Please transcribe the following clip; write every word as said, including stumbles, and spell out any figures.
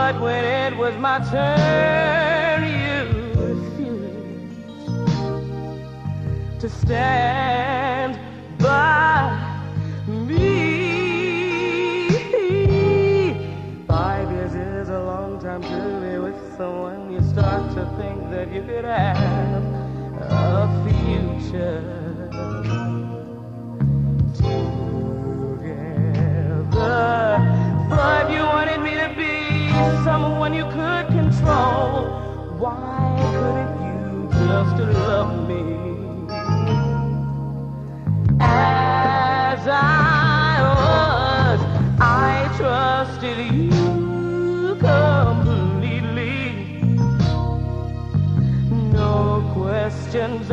But when it was my turn, you refused to stand by me. Five years is a long time to be with someone. You start to think that you could have a future together. But you wanted me to be someone you could control. Why couldn't you just love me as I was? I trusted you completely. No questions